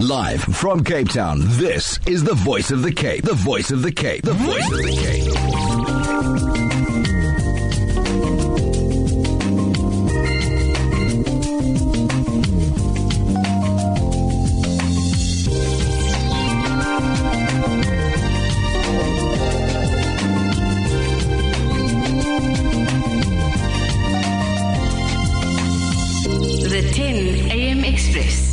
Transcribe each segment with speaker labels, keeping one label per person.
Speaker 1: Live from Cape Town, this is the Voice of the Cape. The Voice of the Cape. The Voice of the Cape.
Speaker 2: The 10 AM Express.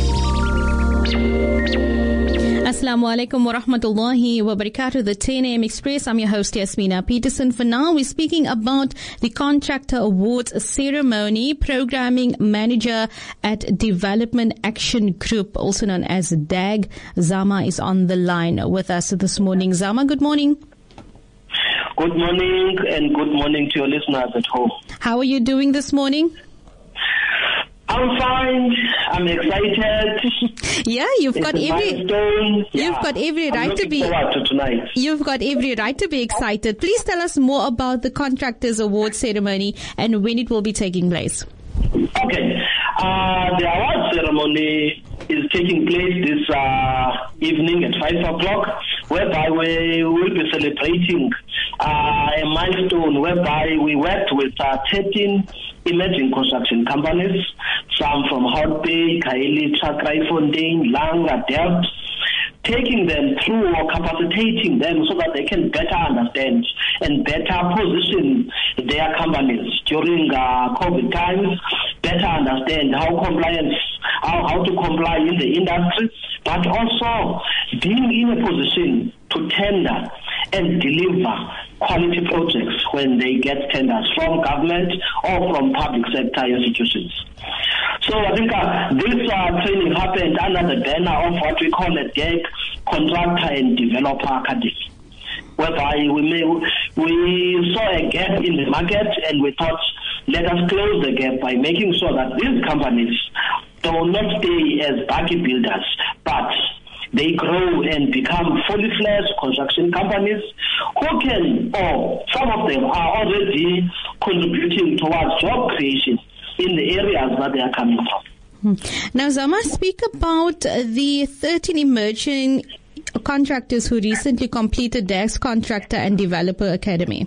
Speaker 3: Assalamu alaikum wa rahmatullahi wa barakatuh. The 10 AM Express. I'm your host Yasmina Peterson. For now, we're speaking about the Contractor Awards ceremony. Programming Manager at Development Action Group, also known as DAG, Zama is on the line with us this morning. Zama, good morning.
Speaker 4: Good morning and good morning to your listeners at home.
Speaker 3: How are you doing this morning?
Speaker 4: I'm fine. I'm excited.
Speaker 3: Yeah, you've got every right to be.
Speaker 4: Forward to tonight.
Speaker 3: You've got every right to be excited. Please tell us more about the Contractors Award ceremony and when it will be taking place.
Speaker 4: Okay. The award ceremony is taking place this evening at 5 o'clock, whereby we will be celebrating a milestone whereby we worked with 13 emerging construction companies, some from Hout Bay, Kaili, Fontaine, Langa, Delft, taking them through or capacitating them so that they can better understand and better position their companies during COVID times, better understand how to comply in the industry, but also being in a position to tender and deliver quality projects when they get tenders from government or from public sector institutions. So I think this training happened under the banner of what we call a DAG, Contractor and Developer Academy, whereby we saw a gap in the market and we thought, let us close the gap by making sure that these companies do not stay as baggy builders, but they grow and become fully fledged construction companies who can, or some of them are already contributing towards job creation in the areas that they are coming from.
Speaker 3: Now, Zama, speak about the 13 emerging contractors who recently completed DAG's Contractor and Developer Academy.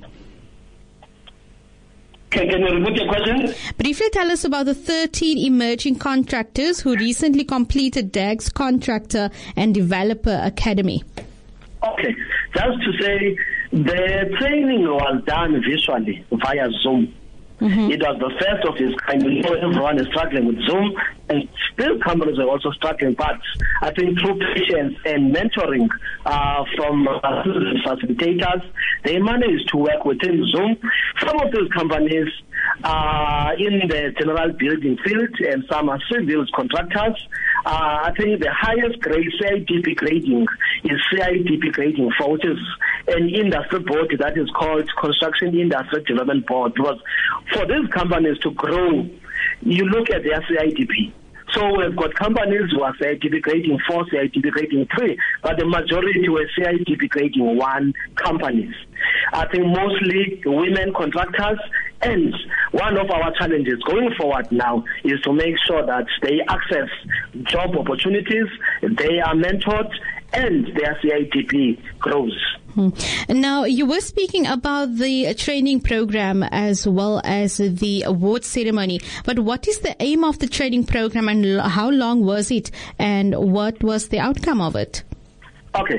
Speaker 4: Can you repeat your question?
Speaker 3: Briefly tell us about the 13 emerging contractors who recently completed DAG's Contractor and Developer Academy.
Speaker 4: Okay, just to say, the training was done visually via Zoom. Mm-hmm. It was the first of its kind. We know everyone is struggling with Zoom, and still companies are also struggling. But I think through patience and mentoring from facilitators, they managed to work within Zoom. Some of those companies are in the general building field, and some are civil contractors. I think the highest grade CIDP grading is CIDP grading 4, which is an industry board that is called Construction Industry Development Board. Because for these companies to grow, you look at their CIDP. So we've got companies who are CIDP grading 4, CIDP grading 3, but the majority were CIDP grading 1 companies. I think mostly women contractors, and one of our challenges going forward now is to make sure that they access job opportunities, they are mentored, and their CIDP grows.
Speaker 3: Now, you were speaking about the training program as well as the award ceremony, but what is the aim of the training program and how long was it and what was the outcome of it?
Speaker 4: Okay.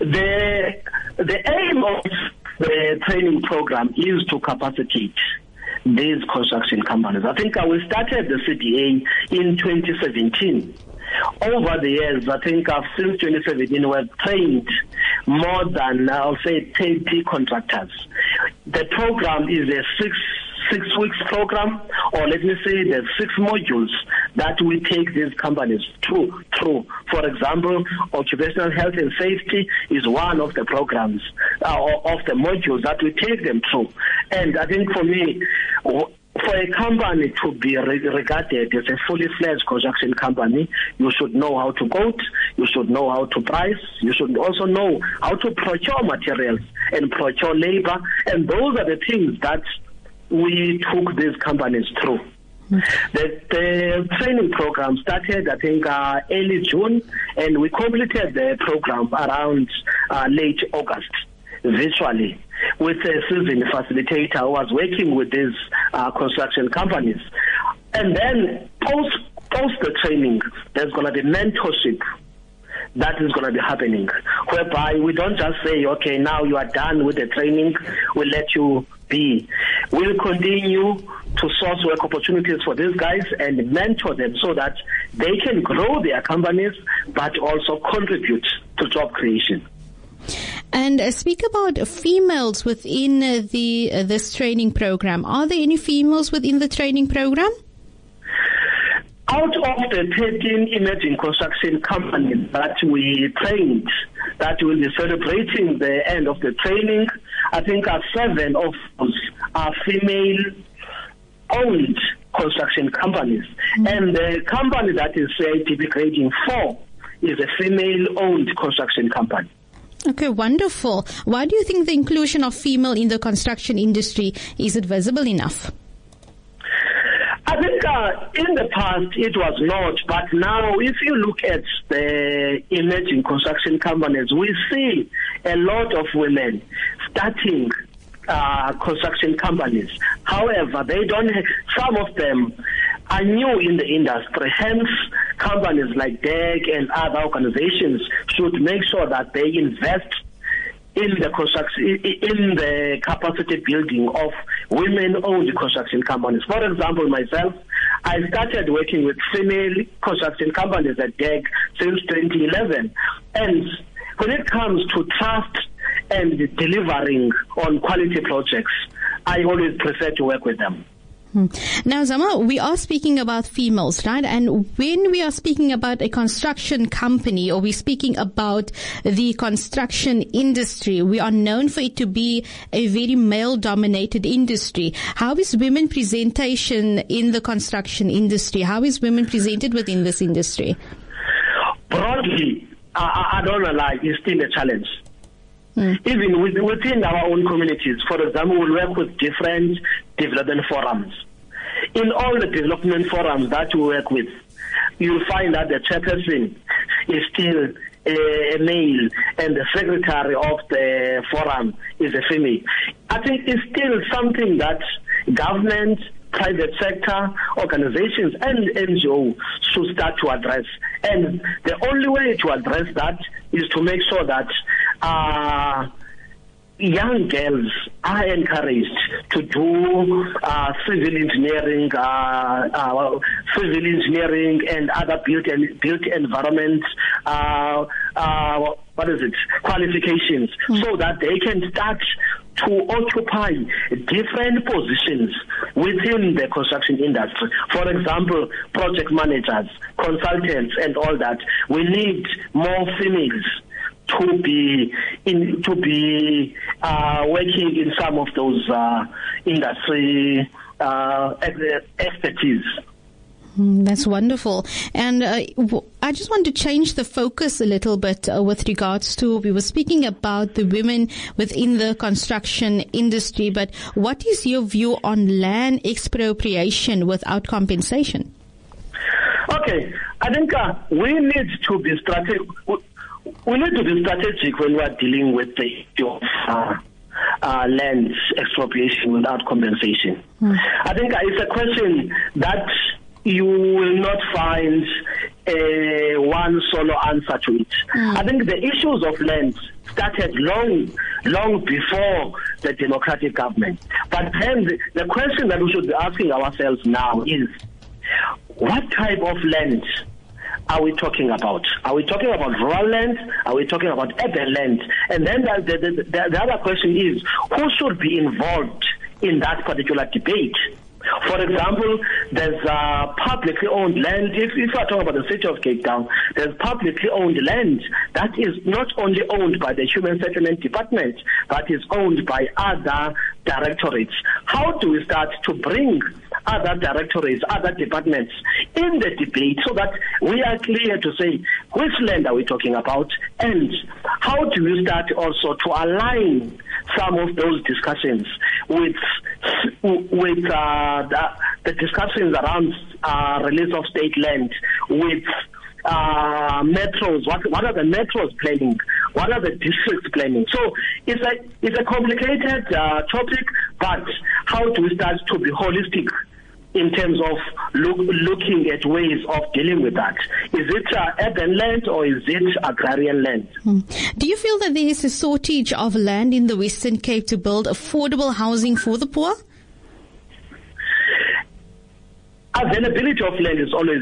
Speaker 4: The aim of the training program is to capacitate these construction companies. I think we started the CDA in 2017. Over the years, I think since 2017, we've trained more than, I'll say, 30 contractors. The program is a six weeks program, or let me say there's 6 modules that we take these companies through. For example, occupational health and safety is one of the programs, of the modules that we take them through. And I think for me, for a company to be regarded as a fully fledged construction company, you should know how to quote, you should know how to price, you should also know how to procure materials and procure labor. And those are the things that we took these companies through. The training program started, I think, early June, and we completed the program around late August, virtually, with a seasoned facilitator who was working with these construction companies. And then post the training, there's going to be mentorship that is going to be happening, whereby we don't just say, okay, now you are done with the training, we'll let you be. We'll continue to source work opportunities for these guys and mentor them so that they can grow their companies, but also contribute to job creation.
Speaker 3: And speak about females within this training program. Are there any females within the training program?
Speaker 4: Out of the 13 emerging construction companies that we trained, that will be celebrating the end of the training, I think 7 of those are female-owned construction companies. Mm-hmm. And the company that is ADB Grading 4 is a female-owned construction company.
Speaker 3: Okay, wonderful. Why do you think the inclusion of female in the construction industry, is it visible enough?
Speaker 4: I think in the past it was not, but now if you look at the emerging construction companies, we see a lot of women starting construction companies. However, they don't have, some of them are new in the industry, hence companies like DEG and other organizations should make sure that they invest in the construction, in the capacity building of women-owned construction companies. For example, myself, I started working with female construction companies at DEG since 2011. And when it comes to trust and delivering on quality projects, I always prefer to work with them.
Speaker 3: Now, Zama, we are speaking about females, right? And when we are speaking about a construction company, or we're speaking about the construction industry, we are known for it to be a very male-dominated industry. How is women presentation in the construction industry? How is women presented within this industry?
Speaker 4: Broadly, I don't know, like, it's still a challenge. Even within our own communities, for example, we work with different development forums. In all the development forums that we work with, you'll find that the chairperson is still a male and the secretary of the forum is a female. I think it's still something that government, private sector, organizations and NGO should start to address. And the only way to address that is to make sure that young girls are encouraged to do civil engineering and other built environment qualifications, so that they can start to occupy different positions within the construction industry. For example, project managers, consultants, and all that. We need more females to be working in some of those industry expertise.
Speaker 3: That's wonderful. And I just want to change the focus a little bit with regards to, we were speaking about the women within the construction industry, but what is your view on land expropriation without compensation?
Speaker 4: Okay, I think we need to be strategic. We need to be strategic when we are dealing with the issue of land expropriation without compensation. I think it's a question that you will not find one solo answer to it. I think the issues of land started long before the democratic government. But then the question that we should be asking ourselves now is, what type of land are we talking about? Are we talking about rural land? Are we talking about urban land? And then the other question is, who should be involved in that particular debate? For example, there's publicly owned land. If you are talking about the city of Cape Town, there's publicly owned land that is not only owned by the Human Settlement Department, but is owned by other directorates. How do we start to bring other directorates, other departments in the debate so that we are clear to say which land are we talking about, and how do we start also to align some of those discussions with the the discussions around release of state land with metros. What are the metros planning? What are the districts planning? So it's a complicated topic, but how do we start to be holistic in terms of looking at ways of dealing with that? Is it urban land or is it agrarian land?
Speaker 3: Do you feel that there is a shortage of land in the Western Cape to build affordable housing for the poor?
Speaker 4: Availability of land is always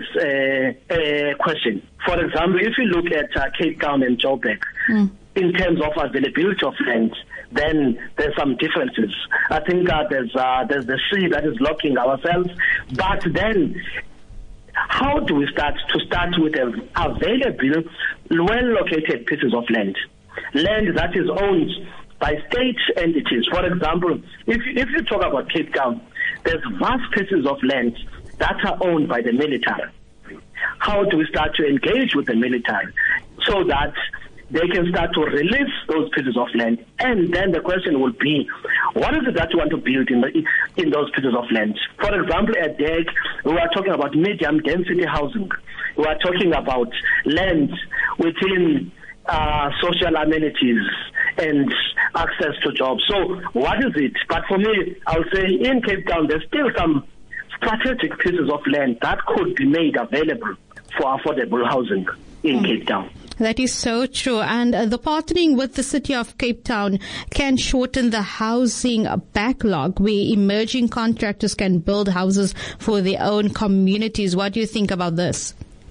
Speaker 4: a question. For example, if you look at Cape Town and Joburg, in terms of availability of land, then there's some differences. I think there's the sea that is locking ourselves. But then, how do we start with available, well-located pieces of land? Land that is owned by state entities. For example, if you talk about Cape Town, there's vast pieces of land that are owned by the military. How do we start to engage with the military so that they can start to release those pieces of land? And then the question will be, what is it that you want to build in those pieces of land? For example, at DEG, we are talking about medium density housing. We are talking about land within social amenities and access to jobs. So what is it? But for me, I'll say in Cape Town, there's still some strategic pieces of land that could be made available for affordable housing in Cape Town.
Speaker 3: That is so true. And the partnering with the city of Cape Town can shorten the housing backlog where emerging contractors can build houses for their own communities. What do you think about this?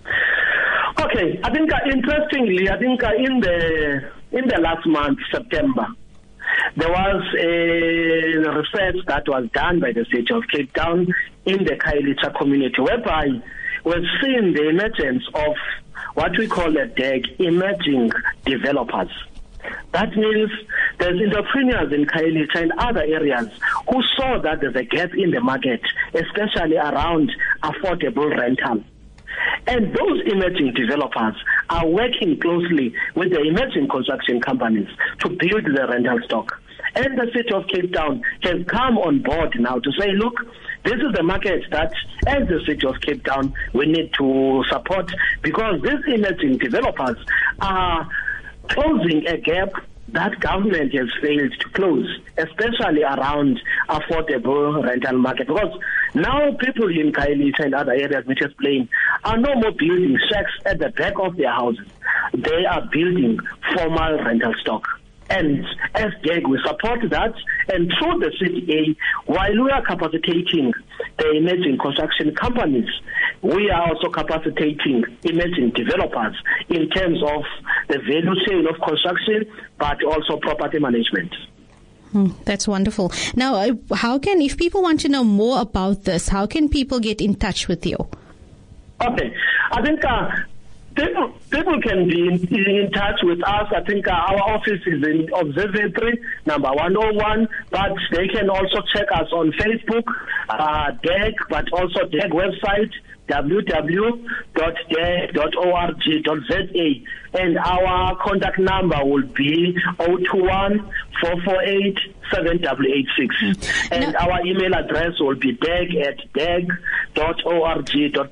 Speaker 4: Okay, I think interestingly, in the last month, September, there was a research that was done by the city of Cape Town in the Khayelitsha community, whereby we've seen the emergence of what we call a DEG, emerging developers. That means there's entrepreneurs in Khayelitsha and other areas who saw that there's a gap in the market, especially around affordable rental. And those emerging developers are working closely with the emerging construction companies to build the rental stock. And the city of Cape Town has come on board now to say, look, this is the market that, as the city of Cape Town, we need to support, because these emerging developers are closing a gap that government has failed to close, especially around affordable rental market. Because now people in Khayelitsha and other areas which is playing are no more building shacks at the back of their houses. They are building formal rental stock. And as DEG, we support that, and through the CDA, while we are capacitating the emerging construction companies, we are also capacitating emerging developers in terms of the value chain of construction, but also property management.
Speaker 3: That's wonderful. Now, if people want to know more about this, how can people get in touch with you?
Speaker 4: Okay, I think people can be in touch with us. I think our office is in Observatory, number 101, but they can also check us on Facebook, DEG, but also DEG website, www.deg.org.za, and our contact number will be 021-448-7886. And our email address will be deg@deg.org.za.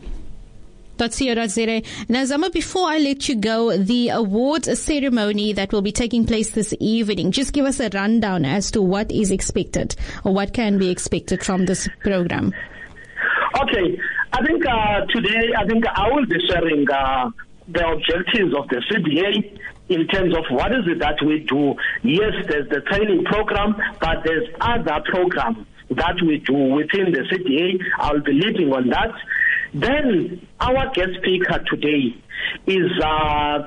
Speaker 3: Now, Zama, before I let you go, the awards ceremony that will be taking place this evening, just give us a rundown as to what is expected or what can be expected from this program.
Speaker 4: Okay, I think today, I will be sharing the objectives of the CDA in terms of what is it that we do. Yes, there's the training program, but there's other programs that we do within the CDA. I'll be leading on that. Then our guest speaker today is a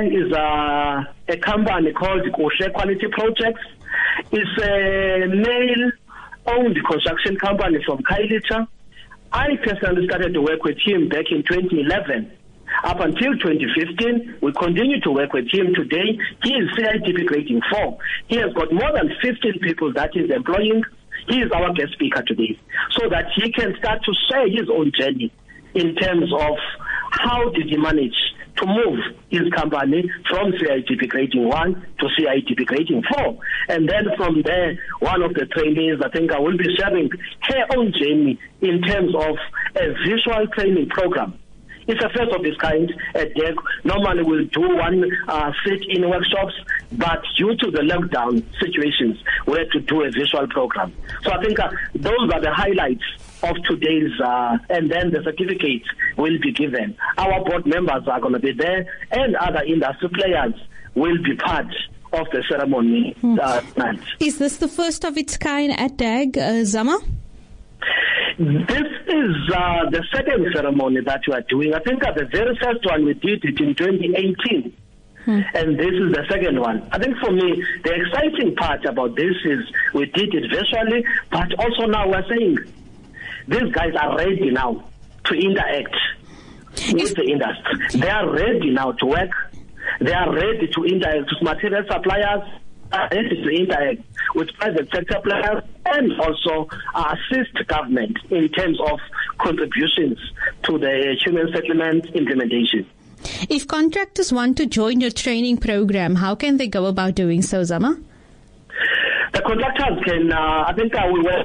Speaker 4: company called Koshe Quality Projects. It's a male-owned construction company from Khayelitsha. I personally started to work with him back in 2011. Up until 2015, we continue to work with him today. He is CITP grading 4. He has got more than 15 people that he's employing. He is our guest speaker today, so that he can start to share his own journey in terms of how did he manage to move his company from CITP grading 1 to CITP grading 4. And then from there, one of the trainees, I think I will be sharing her own journey in terms of a visual training program. It's a first of its kind at DEG. Normally we'll do one sit-in workshops, but due to the lockdown situations, we had to do a visual program. So I think those are the highlights of today's, and then the certificate will be given. Our board members are going to be there, and other industry players will be part of the ceremony tonight.
Speaker 3: Is this the first of its kind at DEG, Zama?
Speaker 4: This is the second ceremony that we are doing. I think the very first one we did it in 2018. And this is the second one. I think for me, the exciting part about this is we did it virtually, but also now we're saying these guys are ready now to interact with the industry. They are ready now to work. They are ready to interact with material suppliers, are ready to interact with private sector players, and also assist government in terms of contributions to the human settlement implementation.
Speaker 3: If contractors want to join your training program, how can they go about doing so, Zama?
Speaker 4: The contractors can, I think we will,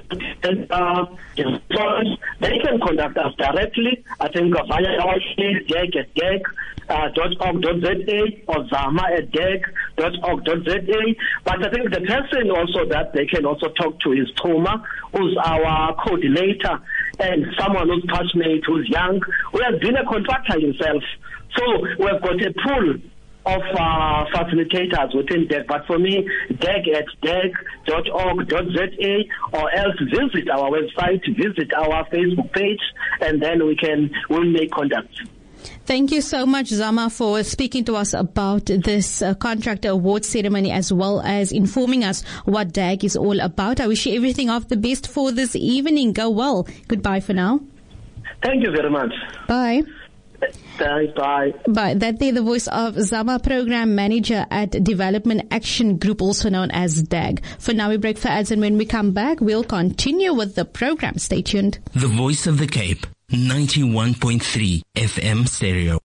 Speaker 4: they can contact us directly, I think via our DEG@DEG.org.za or Zama@DEG.org.za. But I think the person also that they can also talk to is Toma, who's our coordinator, and someone who's passionate, who's young, who has been a contractor himself. So we've got a pool of facilitators within DEG, but for me, DEG@DEG.org.za, or else visit our website, visit our Facebook page, and then we'll make contact.
Speaker 3: Thank you so much, Zama, for speaking to us about this contractor award ceremony, as well as informing us what DEG is all about. I wish you everything of the best for this evening. Go well. Goodbye for now.
Speaker 4: Thank you very much.
Speaker 3: Bye.
Speaker 4: Thanks, bye.
Speaker 3: But that there, the voice of Zama, Program Manager at Development Action Group, also known as DEG. For now, we break for ads, and when we come back, we'll continue with the program. Stay tuned.
Speaker 5: The Voice of the Cape, 91.3 FM stereo.